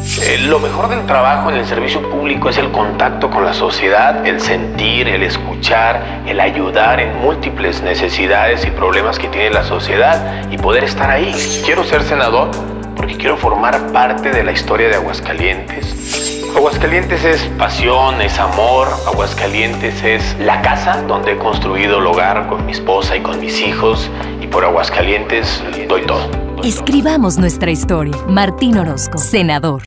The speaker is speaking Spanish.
Lo mejor del trabajo en el servicio público es el contacto con la sociedad, el sentir, el escuchar, el ayudar en múltiples necesidades y problemas que tiene la sociedad y poder estar ahí. Quiero ser senador porque quiero formar parte de la historia de Aguascalientes. Aguascalientes es pasión, es amor. Aguascalientes es la casa donde he construido el hogar con mi esposa y con mis hijos. Y por Aguascalientes doy todo. Escribamos nuestra historia. Martín Orozco, senador.